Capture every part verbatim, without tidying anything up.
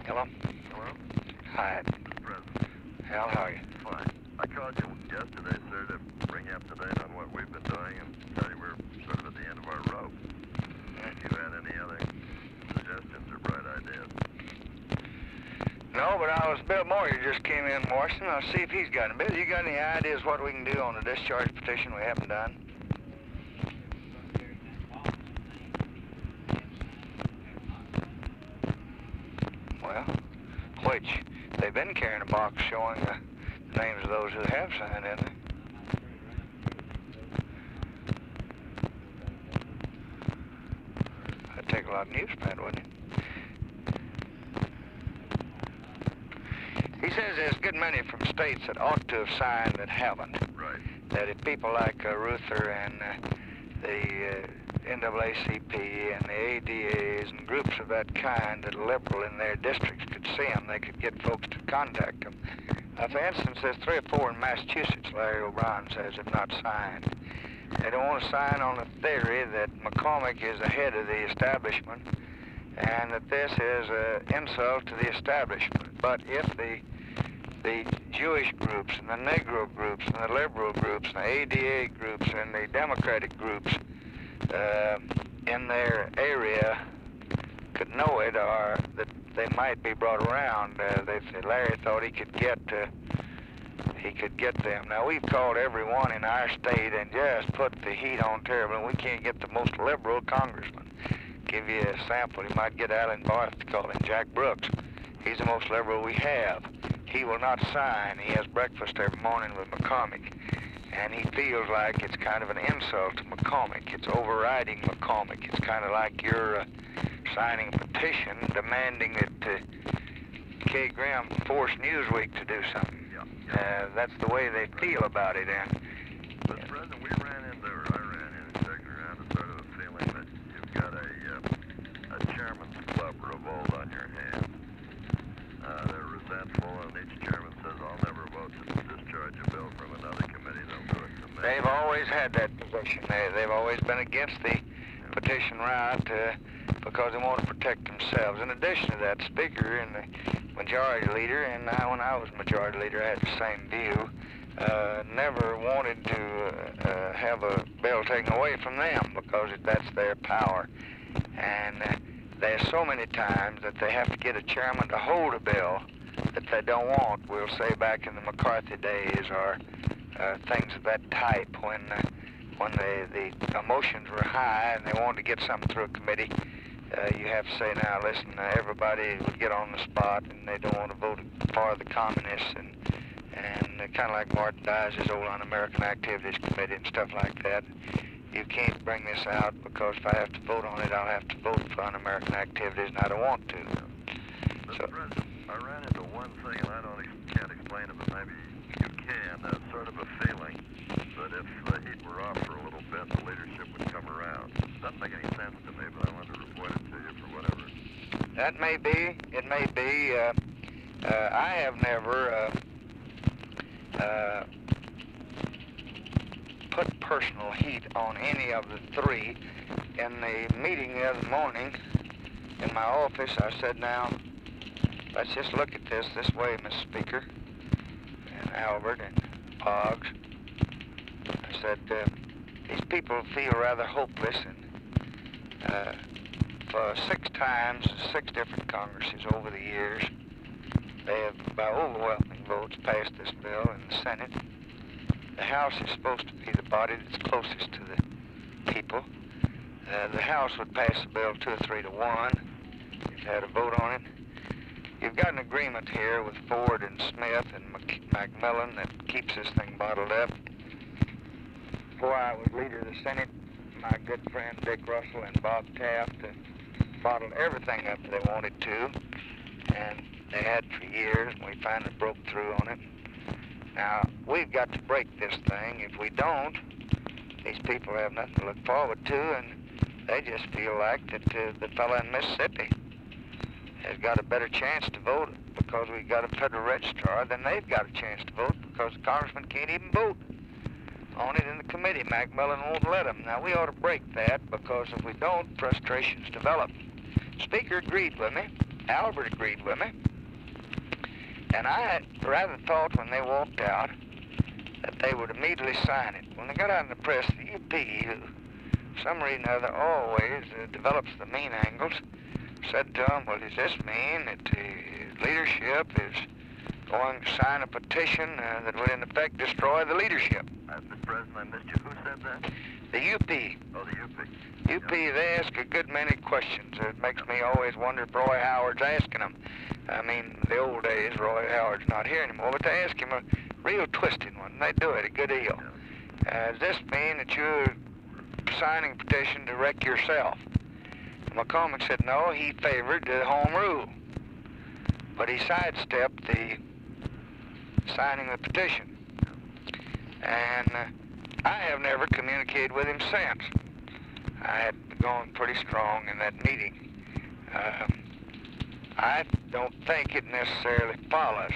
Hello? Hello? Hi. President. Hal, how are you? Fine. I called you yesterday, sir, to bring you up to date on what we've been doing and tell you we're sort of at the end of our rope. If you had any other suggestions or bright ideas. No, but I was Bill Moyer just came in from Washington. I'll see if he's got any. Bill, you got any ideas what we can do on the discharge petition we haven't done? Well, which? They've been carrying a box showing the names of those who have signed, haven't they? That'd take a lot of newsprint, wouldn't it? He says there's a good many from states that ought to have signed that haven't. Right. That if people like uh, Ruther and uh, the uh, N double A C P and the A D As and groups of that kind that are liberal in their districts could see them, they could get folks to contact them. Uh, for instance, there's three or four in Massachusetts, Larry O'Brien says, have not signed. They don't want to sign on the theory that McCormick is the head of the establishment and that this is an insult to the establishment. But if the the Jewish groups and the Negro groups and the liberal groups and the A D A groups and the Democratic groups uh, in their area could know it, or that they might be brought around. Uh, they, Larry thought he could get uh, he could get them. Now we've called everyone in our state and just put the heat on terribly, and we can't get the most liberal congressman. Give you a sample. You might get Alan Barth to call him Jack Brooks. He's the most liberal we have. He will not sign. He has breakfast every morning with McCormick, and he feels like it's kind of an insult to McCormick. It's overriding McCormick. It's kind of like you're uh, signing a petition demanding that uh, Kay Graham force Newsweek to do something. Yeah, yeah. Uh, that's the way they feel about it. And But, President, we ran into, or I ran into, checking around, a sort of a feeling that you've got a, uh, a chairman's club revolt on your hands. Uh, they're resentful, and each chairman says, I'll never vote to discharge a bill from another committee. They'll do it to me. they've always had that position. They, they've always been against the petition right uh, because they want to protect themselves. In addition to that, Speaker and the majority leader, and I, when I was majority leader, I had the same view, uh, never wanted to uh, uh, have a bill taken away from them because that's their power. And uh, there's so many times that they have to get a chairman to hold a bill that they don't want. We'll say back in the McCarthy days or uh, things of that type when uh, when the, the emotions were high and they wanted to get something through a committee. Uh, you have to say, now listen, uh, everybody would get on the spot and they don't want to vote for the communists, and and uh, kind of like Martin Dies' old Un-American Activities Committee and stuff like that. You can't bring this out because if I have to vote on it, I'll have to vote for Un-American Activities, and I don't want to. But, So, President, I ran into one thing, and I don't ex- can't explain it, but maybe you can. Uh, sort of a feeling that if the heat were off for a little bit, the leadership would come around. Doesn't make any sense to me, but I wanted to report it to you for whatever. that may be, it may be. Uh, uh, I have never uh, uh, put personal heat on any of the three. In the meeting the other morning in my office, I said, now, let's just look at this this way, Mister Speaker, and Albert and Boggs. I said, uh, these people feel rather hopeless, and uh, for six times, six different Congresses over the years, they have, by overwhelming votes, passed this bill in the Senate. The House is supposed to be the body that's closest to the people. Uh, the House would pass the bill two or three to one if you had a vote on it. You've got an agreement here with Ford and Smith and Mc Macmillan that keeps this thing bottled up. Before I was leader of the Senate, my good friend Dick Russell and Bob Taft uh, bottled everything up they wanted to, and they had for years, and we finally broke through on it. Now, we've got to break this thing. If we don't, these people have nothing to look forward to, and they just feel like that uh, the fellow in Mississippi has got a better chance to vote because we've got a federal registrar than they've got a chance to vote because the congressman can't even vote on it in the committee. Macmillan won't let him. Now, we ought to break that because if we don't, frustrations develop. Speaker agreed with me. Albert agreed with me. And I had rather thought when they walked out that they would immediately sign it. When they got out in the press, the U P, who for some reason or other always uh, develops the mean angles, said to them, well, does this mean that the leadership is going to sign a petition uh, that would in effect destroy the leadership? Uh, Mister President, I missed you. Who said that? The U P. Oh, the U P. U P, they ask a good many questions. It makes me always wonder if Roy Howard's asking them. I mean, the old days, Roy Howard's not here anymore, but they ask him a real twisted one. They do it a good deal. Uh, does this mean that you're signing a petition to wreck yourself? McCormick said no, he favored the home rule. But he sidestepped the signing the petition. And uh, I have never communicated with him since. I had gone pretty strong in that meeting. Uh, I don't think it necessarily follows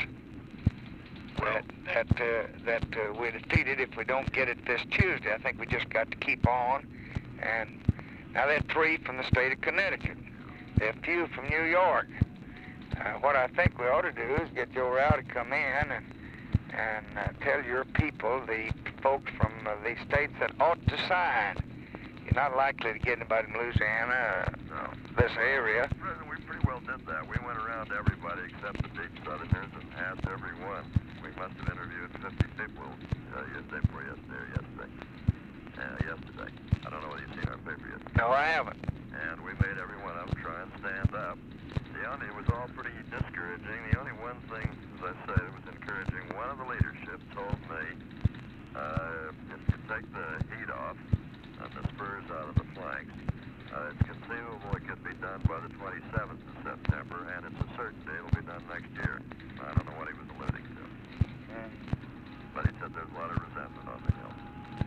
that that uh, that uh, we're defeated if we don't get it this Tuesday. I think we just got to keep on. And now there are three from the state of Connecticut. There are a few from New York. Uh, what I think we ought to do is get Joe Rao to come in and and uh, tell your people, the folks from uh, the states that ought to sign. You're not likely to get anybody in Louisiana, uh, this area. President, we pretty well did that. We went around to everybody except the deep Southerners and asked everyone. We must have interviewed fifty people uh, yesterday, before yesterday, or yesterday. Uh, yesterday. I don't know whether you've seen our paper yet. No, I haven't. And we made every one of them try and stand up. The only, it was all pretty discouraging. The only one thing, as I say, that was encouraging, one of the leadership told me, uh, if you take the heat off and the spurs out of the flanks, uh, it's conceivable it could be done by the twenty-seventh of September, and it's a certainty it'll be done next year. I don't know what he was alluding to. Mm. But he said there's a lot of resentment on the Hill.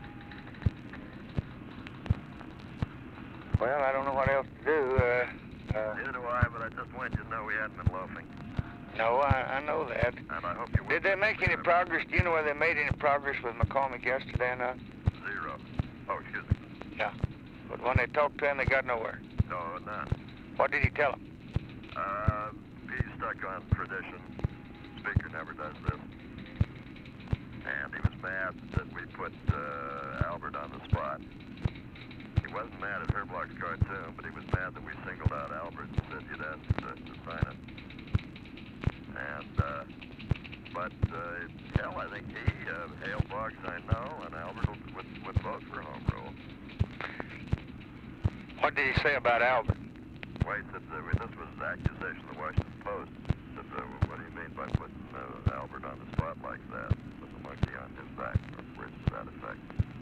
Well, I don't know what else to do. Uh, uh, Neither do I, but I just wanted you to know we hadn't been loafing. no, I, I know that. And I hope you will. Did they make any progress? Do you know whether they made any progress with McCormick yesterday or not? Zero. Oh, excuse me. Yeah. But when they talked to him, they got nowhere. No, none. What did he tell them? Uh, he's stuck on tradition. Speaker never does this. And he was mad that we put uh, Albert on the spot. He wasn't mad at Herblock's cartoon, but he was mad that we singled out Albert and said you'd asked to, to sign it. And, uh, but, uh, hell, I think he, uh, Hale Boggs, I know, and Albert would, would, would vote for home rule. What did he say about Albert? Wait, that, uh, this was an accusation of the Washington Post. That, uh, what do you mean by putting uh, Albert on the spot like that? With the monkey on his back, or words to that effect.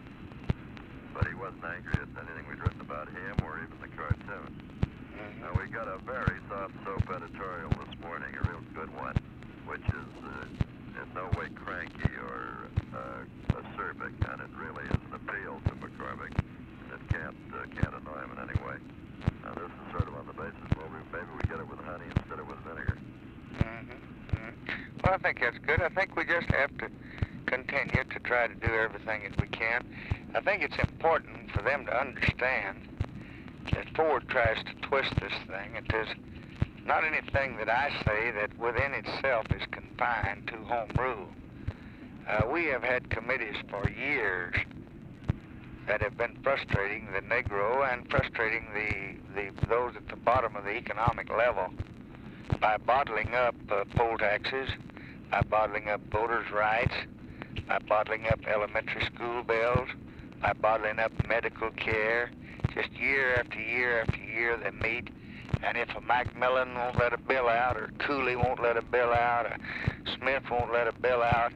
But he wasn't angry at anything we'd written about him or even the cartoon. Mm-hmm. Now, we got a very soft soap editorial this morning, a real good one, which is uh, in no way cranky or uh, acerbic, and it really is an appeal to McCormick. It can't, uh, can't annoy him in any way. Now, this is sort of on the basis, well, we, maybe we get it with honey instead of with vinegar. Mm-hmm. Mm-hmm. Well, I think that's good. I think we just have to continue to try to do everything that we can. I think it's important for them to understand that Ford tries to twist this thing. It is not anything that I say that within itself is confined to home rule. Uh, we have had committees for years that have been frustrating the Negro and frustrating the, the those at the bottom of the economic level by bottling up uh, poll taxes, by bottling up voters' rights, by bottling up elementary school bills, by bottling up medical care. Just year after year after year they meet, and if a Macmillan won't let a bill out, or Cooley won't let a bill out, or Smith won't let a bill out,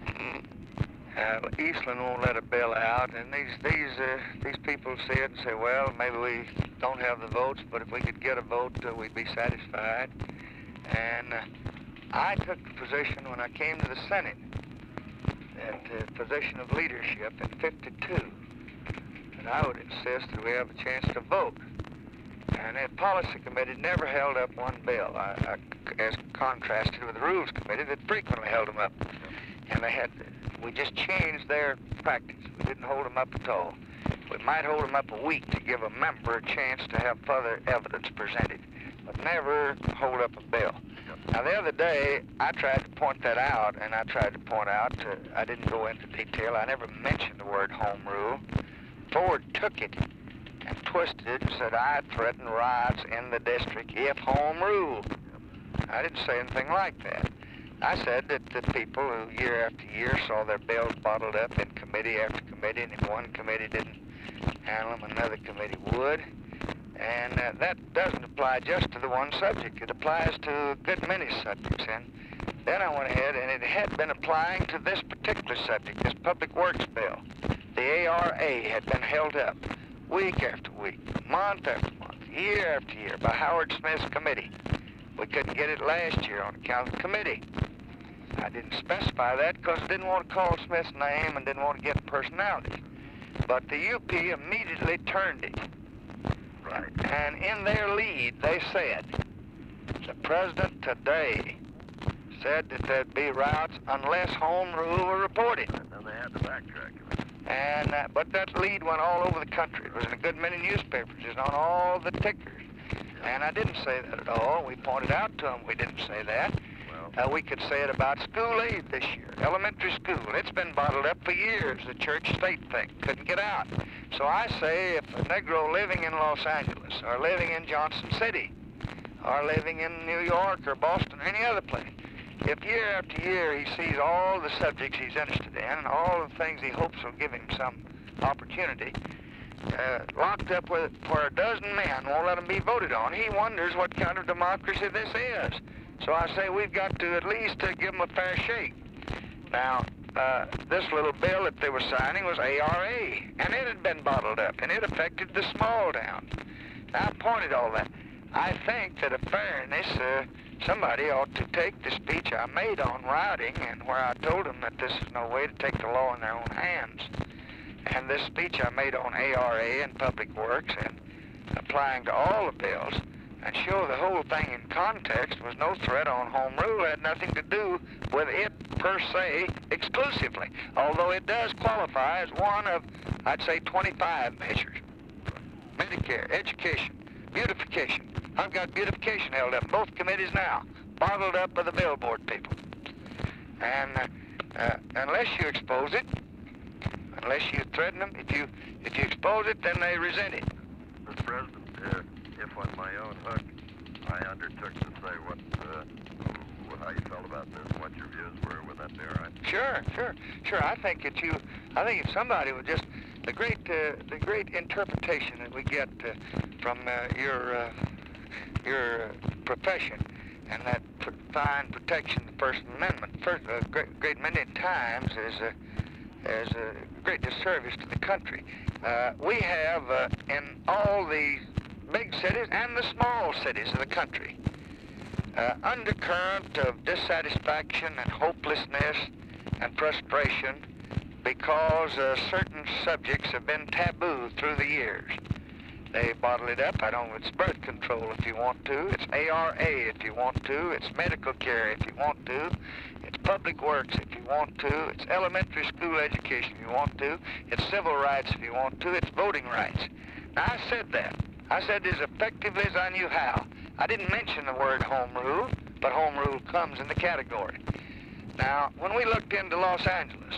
uh, Eastland won't let a bill out, and these these uh, these people see it and say, well, maybe we don't have the votes, but if we could get a vote, uh, we'd be satisfied. And uh, I took the position when I came to the Senate, at the position of leadership in fifty-two, and I would insist that we have a chance to vote. And the policy committee never held up one bill, I, I, as contrasted with the rules committee that frequently held them up. And they had, we just changed their practice. We didn't hold them up at all. We might hold them up a week to give a member a chance to have further evidence presented. But never hold up a bill. Now, the other day, I tried to point that out, and I tried to point out, uh, I didn't go into detail, I never mentioned the word home rule. Ford took it and twisted it and said, I threaten riots in the district if home rule. I didn't say anything like that. I said that the people who year after year saw their bills bottled up in committee after committee, and if one committee didn't handle them, another committee would. And uh, that doesn't apply just to the one subject. It applies to a good many subjects. And then I went ahead, and it had been applying to this particular subject, this Public Works bill. The A R A had been held up week after week, month after month, year after year by Howard Smith's committee. We couldn't get it last year on account of the committee. I didn't specify that because I didn't want to call Smith's name and didn't want to get personality. But the U P immediately turned it. Right. And in their lead, they said, the president today said that there'd be riots unless home rule were reported. And then they had to backtrack it. And, uh, but that lead went all over the country. It was in a good many newspapers, just on all the tickers. And I didn't say that at all. We pointed out to them we didn't say that. Well, Uh, we could say it about school aid this year, elementary school. It's been bottled up for years, the church-state thing. Couldn't get out. So I say if a Negro living in Los Angeles, or living in Johnson City, or living in New York or Boston or any other place, if year after year he sees all the subjects he's interested in and all the things he hopes will give him some opportunity, uh, locked up with, for a dozen men, won't let him be voted on, he wonders what kind of democracy this is. So I say we've got to at least uh, give them a fair shake. Now, uh, this little bill that they were signing was A R A, and it had been bottled up, and it affected the small towns. Now, I pointed all that. I think that, in fairness, uh, somebody ought to take the speech I made on rioting, and where I told them that this is no way to take the law in their own hands, and this speech I made on A R A and Public Works and applying to all the bills, and show the whole thing in context was no threat on home rule, had nothing to do with it per se exclusively, although it does qualify as one of, I'd say, twenty-five measures. Medicare, education, beautification. I've got beautification held up in both committees now, bottled up by the billboard people. And uh, uh, unless you expose it, unless you threaten them, if you, if you expose it, then they resent it. Mister President, uh, if on my own hook I undertook to say what, uh, how you felt about this, what your views were, would that be all right? Sure, sure, sure. I think that you, I think if somebody would just, the great, uh, the great interpretation that we get uh, from uh, your, uh, your uh, profession, and that pr fine protection of the First Amendment, first, uh, great, great many times is a, is a great disservice to the country. Uh, we have uh, in all the big cities and the small cities of the country uh, undercurrent of dissatisfaction and hopelessness and frustration because uh, certain subjects have been taboo through the years. They bottle it up. I don't know, it's birth control if you want to. It's A R A if you want to. It's medical care if you want to. It's public works if you want to. It's elementary school education if you want to. It's civil rights if you want to. It's voting rights. Now, I said that. I said as effectively as I knew how. I didn't mention the word home rule, but home rule comes in the category. Now, when we looked into Los Angeles,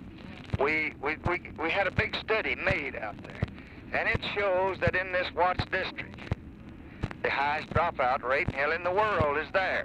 we, we, we, we had a big study made out there, and it shows that in this Watts district, the highest dropout rate nearly in the world is there.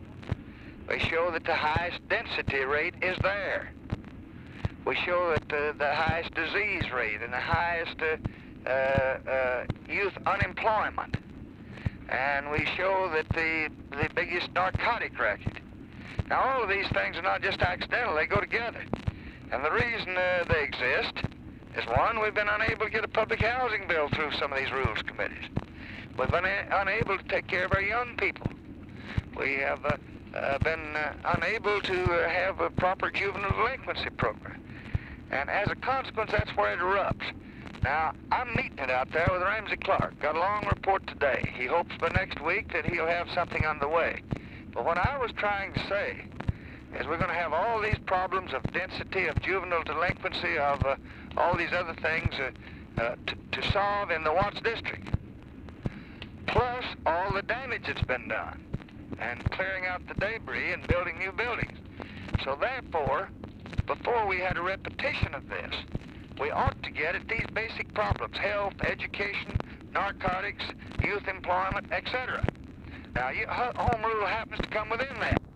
We show that the highest density rate is there. We show that uh, the highest disease rate and the highest uh, uh, uh, youth unemployment. And we show that the, the biggest narcotic racket. Now, all of these things are not just accidental, they go together. And the reason uh, they exist is, one, we've been unable to get a public housing bill through some of these rules committees. We've been unable to take care of our young people. We have uh, uh, been uh, unable to uh, have a proper juvenile delinquency program. And as a consequence, that's where it erupts. Now, I'm meeting it out there with Ramsey Clark. Got a long report today. He hopes by next week that he'll have something underway. But what I was trying to say is we're going to have all these problems of density, of juvenile delinquency, of uh, all these other things uh, uh, to solve in the Watts district. plus all the damage that's been done, and clearing out the debris and building new buildings. So therefore, before we had a repetition of this, we ought to get at these basic problems: health, education, narcotics, youth employment, et cetera. Now, you, home rule happens to come within that.